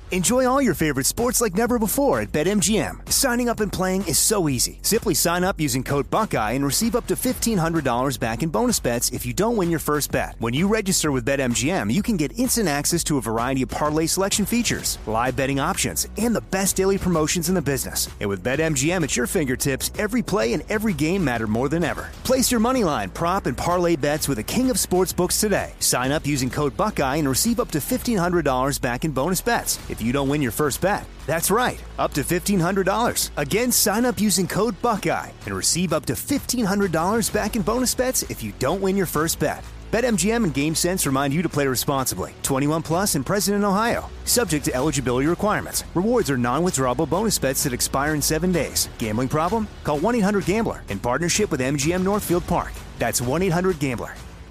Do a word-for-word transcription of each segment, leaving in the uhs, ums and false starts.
Enjoy all your favorite sports like never before at BetMGM. Signing up and playing is so easy. Simply sign up using code Buckeye and receive up to fifteen hundred dollars back in bonus bets if you don't win your first bet. When you register with BetMGM, you can get instant access to a variety of parlay selection features, live betting options, and the best daily promotions in the business. And with BetMGM at your fingertips, every play and every game matter more than ever. Place your moneyline, prop, and parlay bets with the king of sportsbooks today. Sign up using code Buckeye and receive up to fifteen hundred dollars back in bonus bets if you don't win your first bet. That's right, up to fifteen hundred dollars. Again, sign up using code Buckeye and receive up to fifteen hundred dollars back in bonus bets if you don't win your first bet. BetMGM and GameSense remind you to play responsibly. twenty-one plus and present in Ohio. Subject to eligibility requirements. Rewards are non-withdrawable bonus bets that expire in seven days. Gambling problem? Call one eight hundred gambler in partnership with M G M Northfield Park. That's one eight hundred gambler.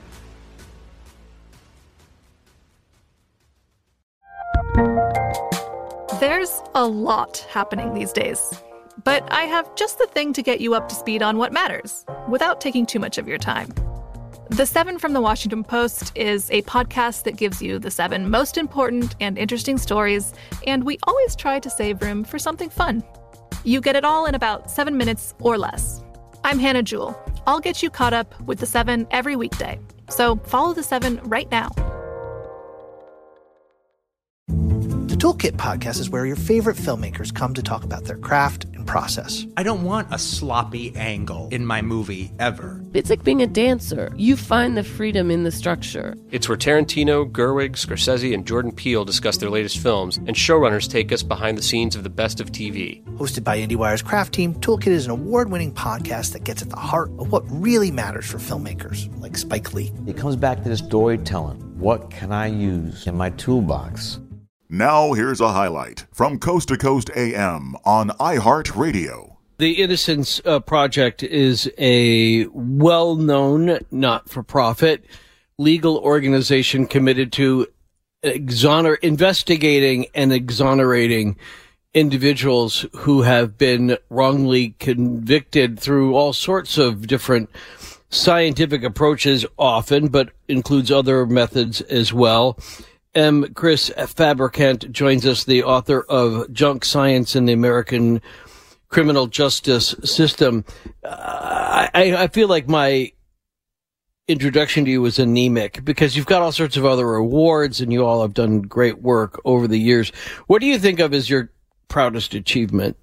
There's a lot happening these days, but I have just the thing to get you up to speed on what matters without taking too much of your time. The Seven from the Washington Post is a podcast that gives you the seven most important and interesting stories, and we always try to save room for something fun. You get it all in about seven minutes or less. I'm Hannah Jewell. I'll get you caught up with The Seven every weekday, so follow The Seven right now. The Toolkit podcast is where your favorite filmmakers come to talk about their craft and process. I don't want a sloppy angle in my movie ever. It's like being a dancer. You find the freedom in the structure. It's where Tarantino, Gerwig, Scorsese, and Jordan Peele discuss their latest films, and showrunners take us behind the scenes of the best of T V. Hosted by IndieWire's craft team, Toolkit is an award-winning podcast that gets at the heart of what really matters for filmmakers, like Spike Lee. It comes back to this storytelling. What can I use in my toolbox? Now here's a highlight from Coast to Coast A M on iHeartRadio. The Innocence uh, Project is a well-known, not-for-profit legal organization committed to exoner- investigating and exonerating individuals who have been wrongly convicted through all sorts of different scientific approaches often, but includes other methods as well. M. Chris Fabricant joins us, the author of Junk Science in the American Criminal Justice System. Uh, I, I feel like my introduction to you was anemic because you've got all sorts of other awards and you all have done great work over the years. What do you think of as your proudest achievement?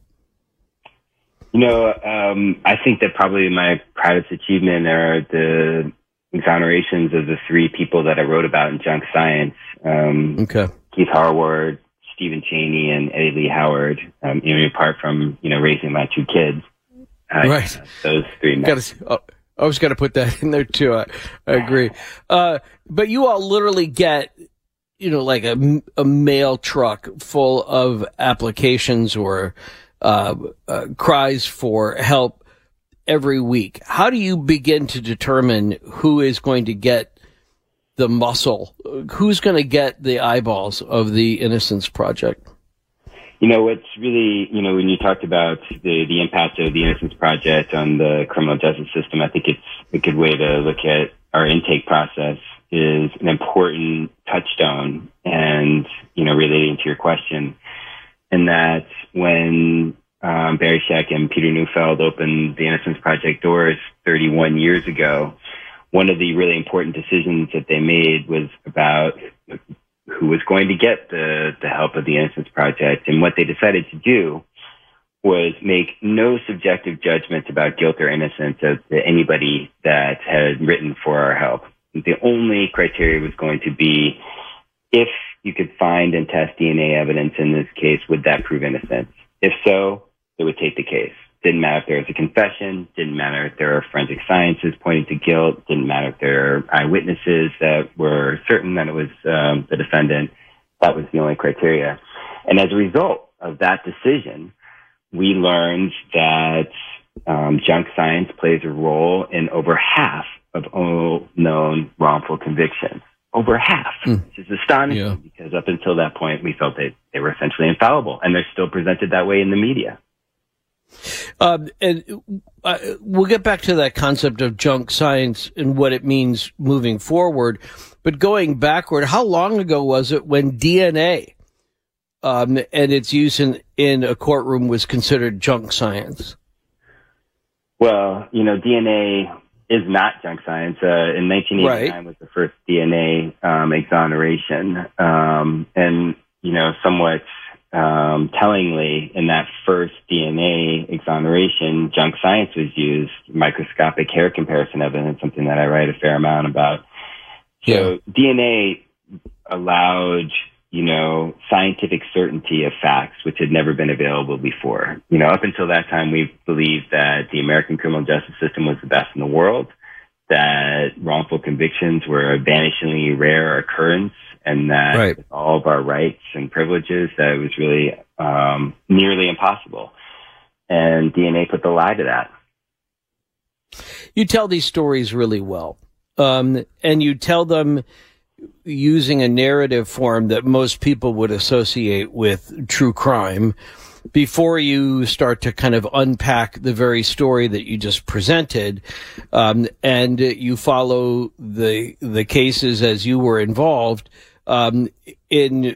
You know, um, I think that probably my proudest achievement are the exonerations of the three people that I wrote about in Junk Science. Um, okay. Keith Harward, Stephen Chaney, and Eddie Lee Howard. Um, you know, apart from, you know, raising my two kids. Uh, right. Uh, those three men. Gotta, oh, I was going to put that in there too. I, I agree. Uh, but you all literally get, you know, like a, a mail truck full of applications or, uh, uh, cries for help every week. How do you begin to determine who is going to get the muscle? Who's going to get the eyeballs of the Innocence Project? You know, what's really, you know, when you talked about the, the impact of the Innocence Project on the criminal justice system, I think it's a good way to look at our intake process is an important touchstone and, you know, relating to your question. And that when um, Barry Scheck and Peter Neufeld opened the Innocence Project doors thirty-one years ago, one of the really important decisions that they made was about who was going to get the, the help of the Innocence Project. And what they decided to do was make no subjective judgments about guilt or innocence of anybody that had written for our help. The only criteria was going to be if you could find and test D N A evidence in this case, would that prove innocence? If so, they would take the case. Didn't matter if there was a confession, didn't matter if there were forensic sciences pointing to guilt, didn't matter if there were eyewitnesses that were certain that it was um, the defendant. That was the only criteria. And as a result of that decision, we learned that um, junk science plays a role in over half of all known wrongful convictions. Over half, mm. which is astonishing yeah. because up until that point, we felt that they were essentially infallible, and they're still presented that way in the media. Um, and uh, we'll get back to that concept of junk science and what it means moving forward. But going backward, how long ago was it when D N A um, and its use in, in a courtroom was considered junk science? Well, you know, D N A is not junk science. Uh, in nineteen eighty-nine right. was the first D N A um, exoneration. Um, and, you know, somewhat um, tellingly, in that first D N A exoneration, junk science was used, microscopic hair comparison evidence, something that I write a fair amount about. So yeah. D N A allowed, you know, scientific certainty of facts, which had never been available before. You know, up until that time, we believed that the American criminal justice system was the best in the world, that wrongful convictions were a vanishingly rare occurrence, and that right. with all of our rights and privileges, that it was really um, nearly impossible. And D N A put the lie to that. You tell these stories really well, um, and you tell them using a narrative form that most people would associate with true crime before you start to kind of unpack the very story that you just presented. Um, and you follow the, the cases as you were involved, um, in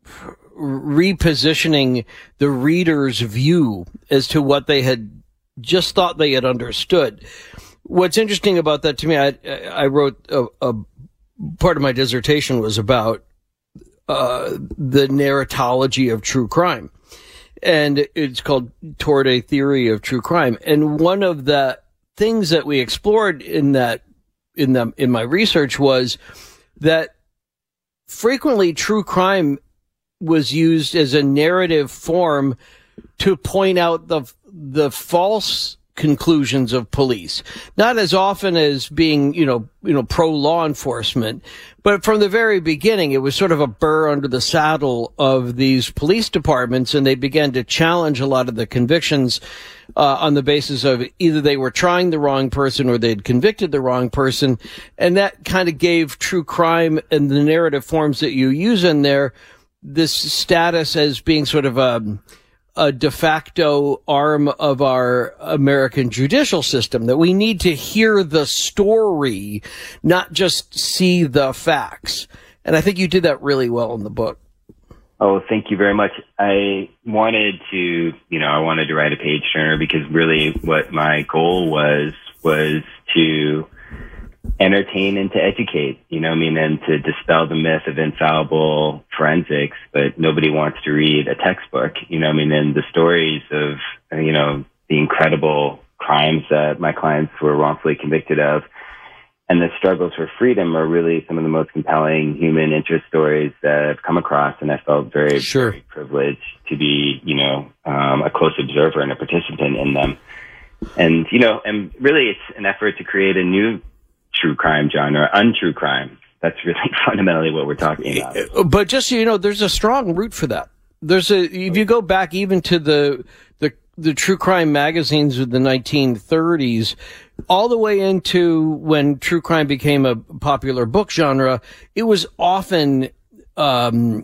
repositioning the reader's view as to what they had just thought they had understood. What's interesting about that to me, I, I wrote a, a part of my dissertation was about uh, the narratology of true crime, and it's called Toward a Theory of True Crime. And one of the things that we explored in that in the in my research was that frequently true crime was used as a narrative form to point out the the false conclusions of police, not as often as being, you know, you know, pro law enforcement, but from the very beginning, it was sort of a burr under the saddle of these police departments, and they began to challenge a lot of the convictions uh, on the basis of either they were trying the wrong person or they'd convicted the wrong person, and that kind of gave true crime and the narrative forms that you use in there this status as being sort of a a de facto arm of our American judicial system, that we need to hear the story, not just see the facts. And I think you did that really well in the book. Oh, thank you very much. I wanted to, you know, I wanted to write a page turner because really what my goal was, was to entertain and to educate, you know what I mean, and to dispel the myth of infallible forensics, but nobody wants to read a textbook, you know what I mean, and the stories of, you know, the incredible crimes that my clients were wrongfully convicted of and the struggles for freedom are really some of the most compelling human interest stories that I've come across, and I felt very, sure. very privileged to be, you know, um, a close observer and a participant in them. And, you know, and really it's an effort to create a new true crime genre, untrue crime. That's really fundamentally what we're talking about. But just so you know, there's a strong root for that. There's a, if you go back even to the, the, the true crime magazines of the nineteen thirties, all the way into when true crime became a popular book genre, it was often, um,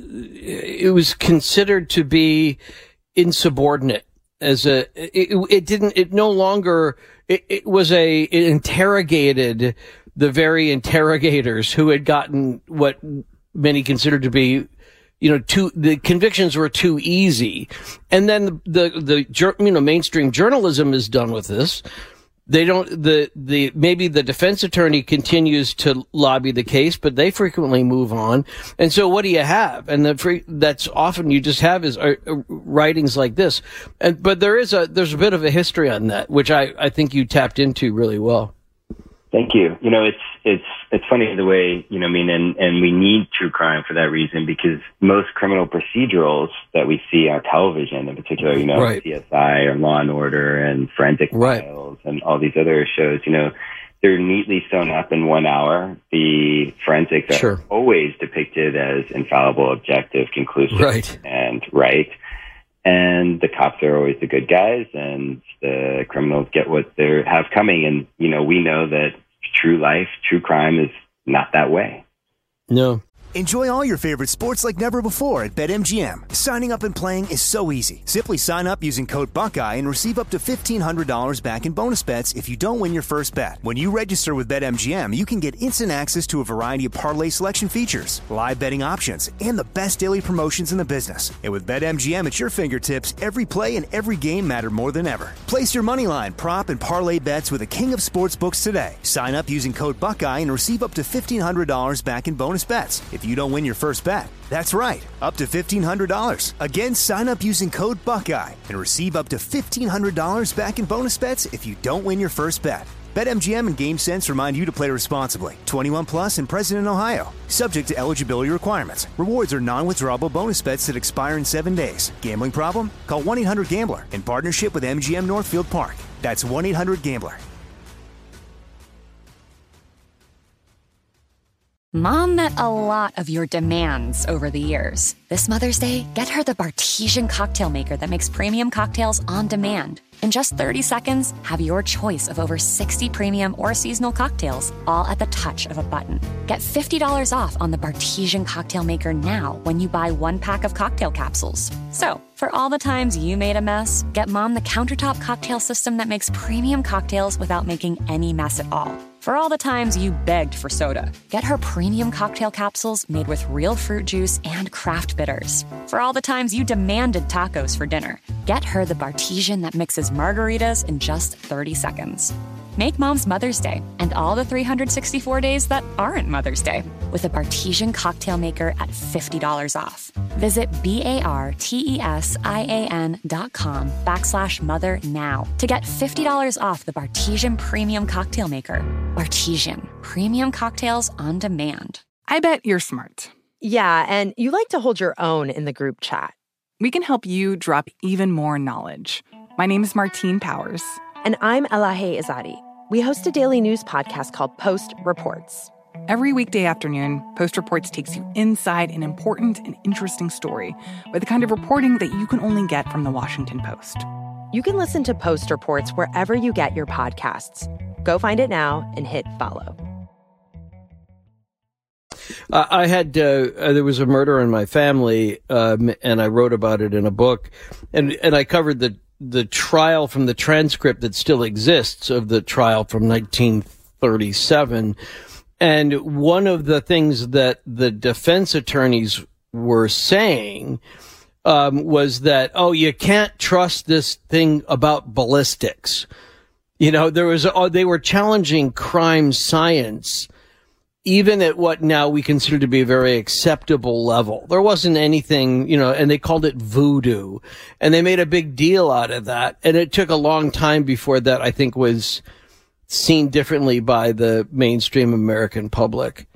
it was considered to be insubordinate as a, it, it didn't, it no longer, It, it was a, it interrogated the very interrogators who had gotten what many considered to be, you know, too, the convictions were too easy. And then the, the, the, you know, mainstream journalism is done with this. They don't, the, the, maybe the defense attorney continues to lobby the case, but they frequently move on. And so what do you have? And the free, that's often you just have is uh, writings like this. And, but there is a, there's a bit of a history on that, which I, I think you tapped into really well. Thank you. You know, it's, it's, it's funny the way, you know, I mean, and, and we need true crime for that reason, because most criminal procedurals that we see on television in particular, you know, right. C S I or Law and Order and Forensic right. Files and all these other shows, you know, they're neatly sewn up in one hour. The forensics are sure. always depicted as infallible, objective, conclusive, right. and right. And the cops are always the good guys, and the criminals get what they have coming. And, you know, we know that true life, true crime is not that way. No. Enjoy all your favorite sports like never before at BetMGM. Signing up and playing is so easy. Simply sign up using code Buckeye and receive up to fifteen hundred dollars back in bonus bets if you don't win your first bet. When you register with BetMGM, you can get instant access to a variety of parlay selection features, live betting options, and the best daily promotions in the business. And with BetMGM at your fingertips, every play and every game matter more than ever. Place your moneyline, prop, and parlay bets with the king of sportsbooks today. Sign up using code Buckeye and receive up to fifteen hundred dollars back in bonus bets if you don't win your first bet. That's right, up to fifteen hundred dollars. Again, sign up using code Buckeye and receive up to fifteen hundred dollars back in bonus bets if you don't win your first bet. BetMGM and GameSense remind you to play responsibly. twenty-one plus and present in Ohio. Subject to eligibility requirements. Rewards are non-withdrawable bonus bets that expire in seven days. Gambling problem? Call one eight hundred gambler in partnership with M G M Northfield Park. That's one eight hundred gambler. Mom met a lot of your demands over the years. This Mother's Day, get her the Bartesian cocktail maker that makes premium cocktails on demand. In just thirty seconds, have your choice of over sixty premium or seasonal cocktails, all at the touch of a button. Get fifty dollars off on the Bartesian cocktail maker now when you buy one pack of cocktail capsules. So, for all the times you made a mess, get Mom the countertop cocktail system that makes premium cocktails without making any mess at all. For all the times you begged for soda, get her premium cocktail capsules made with real fruit juice and craft bitters. For all the times you demanded tacos for dinner, get her the Bartesian that mixes margaritas in just thirty seconds. Make Mom's Mother's Day and all the three hundred sixty-four days that aren't Mother's Day with a Bartesian cocktail maker at fifty dollars off. Visit B-A-R-T-E-S-I-A-N dot com backslash mother now to get fifty dollars off the Bartesian Premium Cocktail Maker. Bartesian, premium cocktails on demand. I bet you're smart. Yeah, and you like to hold your own in the group chat. We can help you drop even more knowledge. My name is Martine Powers. And I'm Elahe Izadi. We host a daily news podcast called Post Reports. Every weekday afternoon, Post Reports takes you inside an important and interesting story with the kind of reporting that you can only get from the Washington Post. You can listen to Post Reports wherever you get your podcasts. Go find it now and hit follow. Uh, I had, uh, uh, there was a murder in my family, um, and I wrote about it in a book, and, and I covered the, the trial from the transcript that still exists of the trial from nineteen thirty-seven. And one of the things that the defense attorneys were saying, um, was that, oh, you can't trust this thing about ballistics. You know, there was, oh, they were challenging crime science, even at what now we consider to be a very acceptable level. There wasn't anything, you know, and they called it voodoo, and they made a big deal out of that. And it took a long time before that, I think, was seen differently by the mainstream American public.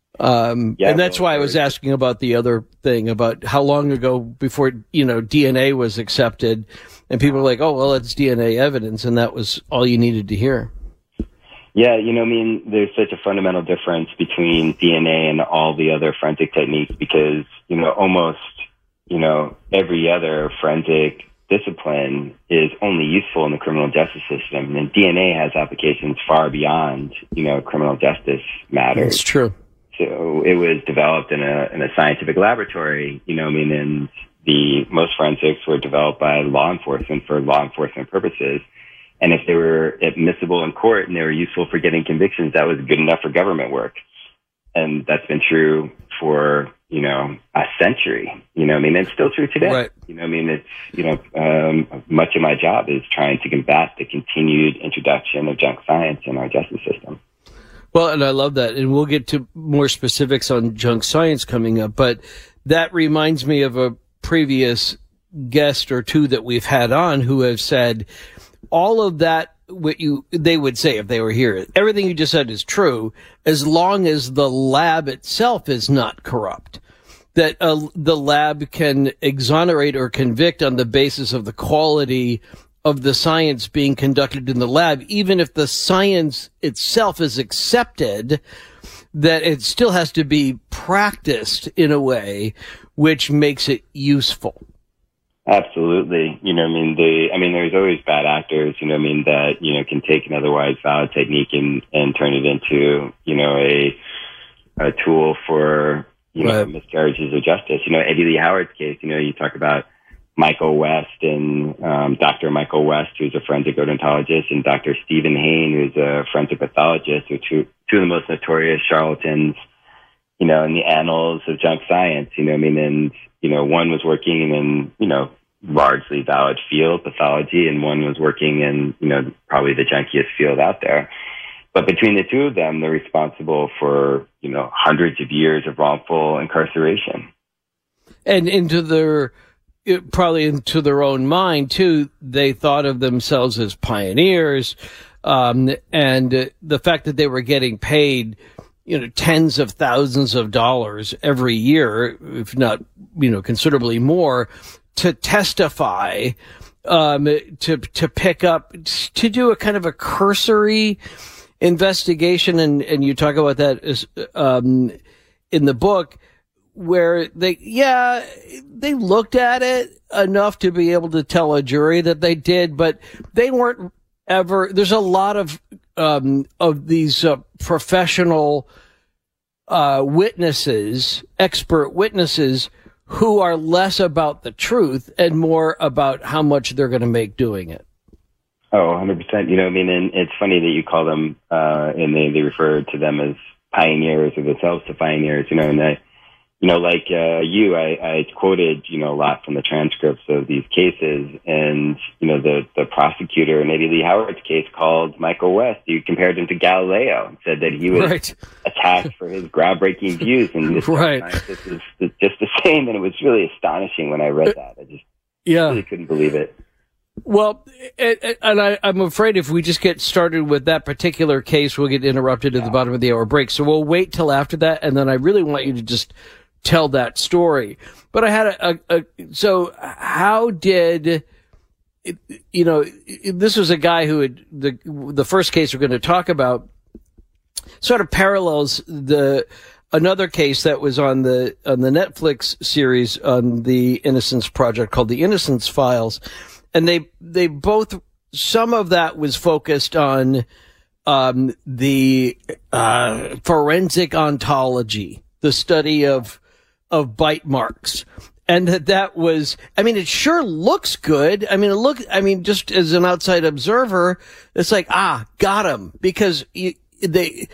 Um, yeah, and that's why I was asking about the other thing about how long ago before, you know, D N A was accepted, and people were like, oh, well, it's D N A evidence, and that was all you needed to hear. Yeah, you know, I mean, there's such a fundamental difference between D N A and all the other forensic techniques because, you know, almost, you know, every other forensic discipline is only useful in the criminal justice system. And D N A has applications far beyond, you know, criminal justice matters. It's true. So it was developed in a in a scientific laboratory, you know, I mean, and the most forensics were developed by law enforcement for law enforcement purposes. And if they were admissible in court and they were useful for getting convictions, that was good enough for government work. And that's been true for, you know, a century. You know, I mean, it's still true today. Right. You know, I mean, it's, you know, um, much of my job is trying to combat the continued introduction of junk science in our justice system. Well, and I love that. And we'll get to more specifics on junk science coming up. But that reminds me of a previous guest or two that we've had on who have said all of that, what you, they would say if they were here, everything you just said is true as long as the lab itself is not corrupt. That uh, the lab can exonerate or convict on the basis of the quality of the science being conducted in the lab, even if the science itself is accepted, that it still has to be practiced in a way which makes it useful. Absolutely. You know, I mean, the, I mean, there's always bad actors, you know, I mean, that, you know, can take an otherwise valid technique and, and turn it into, you know, a, a tool for, you know, right. miscarriages of justice. You know, Eddie Lee Howard's case, you know, you talk about Michael West and um, Doctor Michael West, who's a forensic odontologist, and Doctor Stephen Hain, who's a forensic pathologist, who are two, two of the most notorious charlatans, you know, in the annals of junk science. You know, I mean, and, you know, one was working in, you know, largely valid field, pathology, and one was working in, you know, probably the junkiest field out there. But between the two of them, they're responsible for, you know, hundreds of years of wrongful incarceration. And into their, probably into their own mind, too, they thought of themselves as pioneers. Um, and uh, the fact that they were getting paid, you know, tens of thousands of dollars every year, if not, you know, considerably more, to testify, um, to, to pick up, to do a kind of a cursory investigation. And, and you talk about that as, um, in the book, where they, yeah, they looked at it enough to be able to tell a jury that they did, but they weren't ever, there's a lot of, um, of these, uh, professional, uh, witnesses, expert witnesses, who are less about the truth and more about how much they're going to make doing it. Oh, one hundred percent. You know, I mean, and it's funny that you call them, uh, and they, they refer to them as pioneers or themselves to pioneers, you know, and I, you know, like uh, you, I, I quoted, you know, a lot from the transcripts of these cases, and, you know, the, the prosecutor in Eddie Lee Howard's case called Michael West. He compared him to Galileo and said that he was right. attacked for his groundbreaking views, and this right. scientist is just the same. And it was really astonishing when I read that. I just yeah. really couldn't believe it. Well, it, it, and I, I'm afraid if we just get started with that particular case, we'll get interrupted at the bottom of the hour break. So we'll wait till after that, and then I really want you to just tell that story. But I had a, a, a so how did, you know, this was a guy who had, the, the first case we're going to talk about sort of parallels the, another case that was on the, on the Netflix series on the Innocence Project called The Innocence Files. And they, they both, some of that was focused on, um, the, uh, forensic ontology, the study of, of bite marks. And that that was, I mean, it sure looks good. I mean, it look, I mean, just as an outside observer, it's like, ah, got him. Because you, they,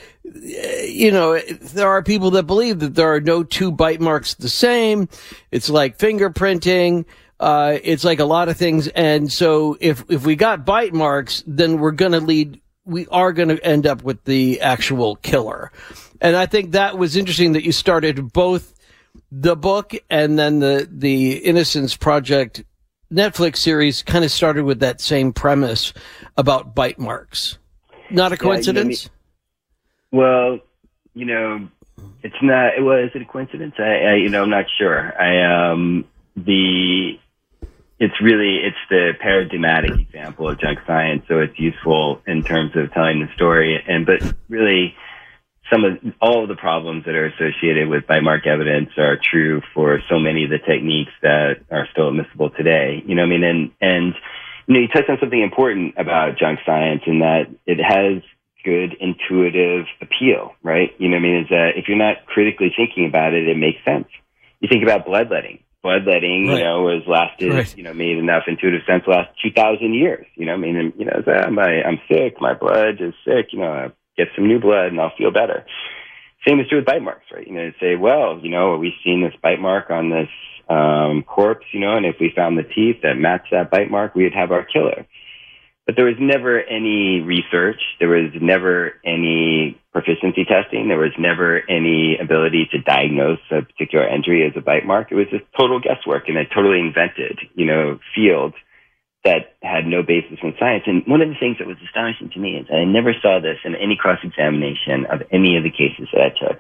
you know, there are people that believe that there are no two bite marks the same. It's like fingerprinting. Uh, it's like a lot of things. And so if, if we got bite marks, then we're going to lead, we are going to end up with the actual killer. And I think that was interesting that you started both the book and then the, the Innocence Project Netflix series kind of started with that same premise about bite marks. Not a coincidence? Yeah, you know, well, you know, it's not, well, is it a coincidence? I, I, you know, I'm not sure. I, um, the, it's really, it's the paradigmatic example of junk science. So it's useful in terms of telling the story. And, but really, some of, all of the problems that are associated with bite mark evidence are true for so many of the techniques that are still admissible today. You know what I mean? And, and, you know, you touched on something important about junk science in that it has good intuitive appeal, right? You know what I mean? Is that if you're not critically thinking about it, it makes sense. You think about bloodletting. Bloodletting, right. you know, has lasted, right. you know, made enough intuitive sense last two thousand years. You know, I mean, and, you know, so I'm, I, I'm sick, my blood is sick, you know, I get some new blood and I'll feel better. Same is true with bite marks, right? You know, say, well, you know, we've seen this bite mark on this um, corpse, you know, and if we found the teeth that match that bite mark, we would have our killer. But there was never any research. There was never any proficiency testing. There was never any ability to diagnose a particular injury as a bite mark. It was just total guesswork in a totally invented, you know, field that had no basis in science. And one of the things that was astonishing to me is I never saw this in any cross-examination of any of the cases that I took,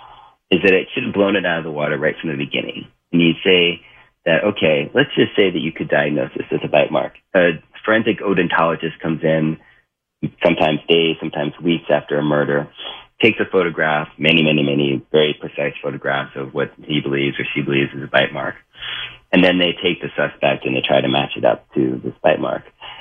is that it should have blown it out of the water right from the beginning. And you'd say that, okay, let's just say that you could diagnose this as a bite mark. A forensic odontologist comes in sometimes days, sometimes weeks after a murder, takes a photograph, many, many, many very precise photographs of what he believes or she believes is a bite mark. And then they take the suspect and they try to match it up to this bite mark.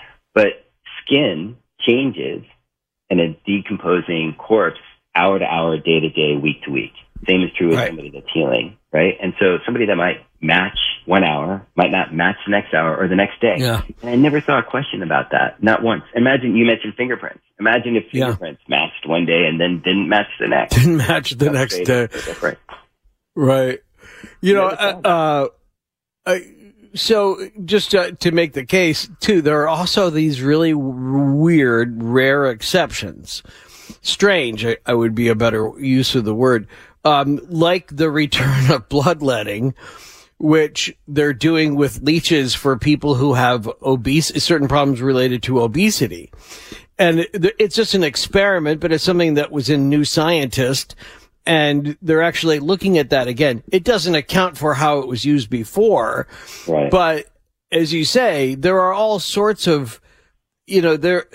But skin changes in a decomposing corpse hour to hour, day to day, week to week. Same is true with Right. somebody that's healing, right? And so somebody that might match one hour might not match the next hour or the next day. Yeah. And I never saw a question about that, not once. Imagine, you mentioned fingerprints. Imagine if Yeah. fingerprints matched one day and then didn't match the next. Didn't match the next day. Different. Right. You know, uh, uh, uh, so just uh, to make the case, too, there are also these really w- weird, rare exceptions. Strange, I, I would be a better use of the word, um, like the return of bloodletting, which they're doing with leeches for people who have obese, certain problems related to obesity. And it, it's just an experiment, but it's something that was in New Scientist. And they're actually looking at that again. It doesn't account for how it was used before. Right. But as you say, there are all sorts of, you know, there,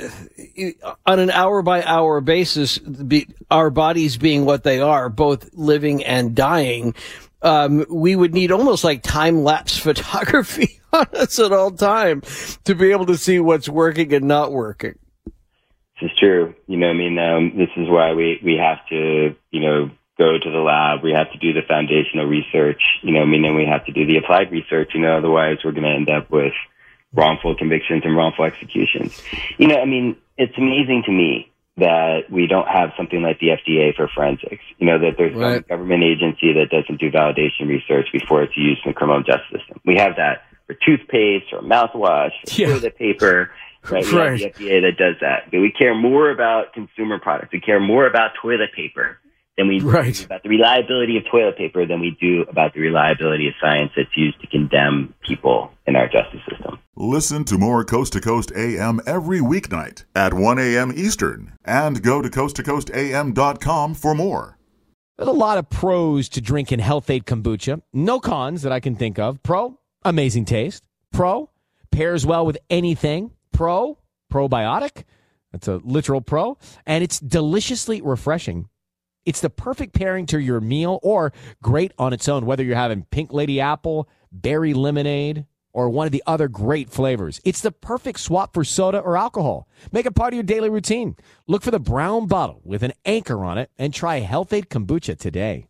on an hour by hour basis, be, our bodies being what they are, both living and dying, um, we would need almost like time lapse photography on us at all time to be able to see what's working and not working. This is true. You know, I mean, um, this is why we, we have to, you know, go to the lab. We have to do the foundational research, you know, I mean, and we have to do the applied research, you know, otherwise we're going to end up with wrongful convictions and wrongful executions. You know, I mean, it's amazing to me that we don't have something like the F D A for forensics, you know, that there's Right. some government agency that doesn't do validation research before it's used in the criminal justice system. We have that for toothpaste or mouthwash, or Yeah. toilet paper. Right, we Right. have the F D A that does that. But we care more about consumer products. We care more about toilet paper than we Right. do about the reliability of toilet paper than we do about the reliability of science that's used to condemn people in our justice system. Listen to more Coast to Coast A M every weeknight at one a.m. Eastern. And go to coast to coast a m dot com for more. There's a lot of pros to drinking Health-Ade kombucha. No cons that I can think of. Pro, amazing taste. Pro, pairs well with anything. Pro, probiotic. That's a literal pro. And it's deliciously refreshing. It's the perfect pairing to your meal or great on its own, whether you're having pink lady apple, berry lemonade, or one of the other great flavors. It's the perfect swap for soda or alcohol. Make it part of your daily routine. Look for the brown bottle with an anchor on it and try Health-Ade kombucha today.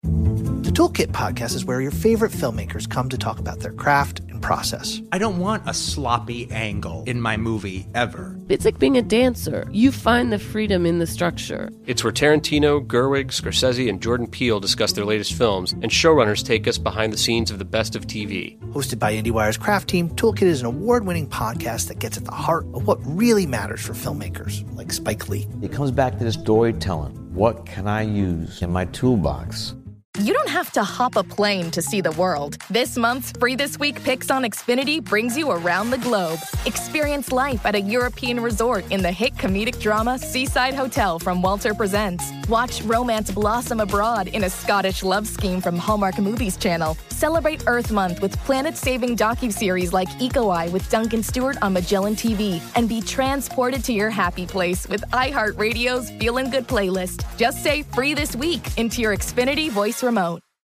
The Toolkit podcast is where your favorite filmmakers come to talk about their craft and process. I don't want a sloppy angle in my movie ever. It's like being a dancer. You find the freedom in the structure. It's where Tarantino, Gerwig, Scorsese, and Jordan Peele discuss their latest films, and showrunners take us behind the scenes of the best of T V. Hosted by IndieWire's craft team, Toolkit is an award-winning podcast that gets at the heart of what really matters for filmmakers, like Spike Lee. It comes back to the storytelling. What can I use in my toolbox? You don't have to hop a plane to see the world. This month's Free This Week Picks on Xfinity brings you around the globe. Experience life at a European resort in the hit comedic drama Seaside Hotel from Walter Presents. Watch romance blossom abroad in a Scottish love scheme from Hallmark Movies Channel. Celebrate Earth Month with planet-saving docuseries like Eco Eye with Duncan Stewart on Magellan T V. And be transported to your happy place with iHeartRadio's Feelin' Good playlist. Just say Free This Week into your Xfinity voice remote.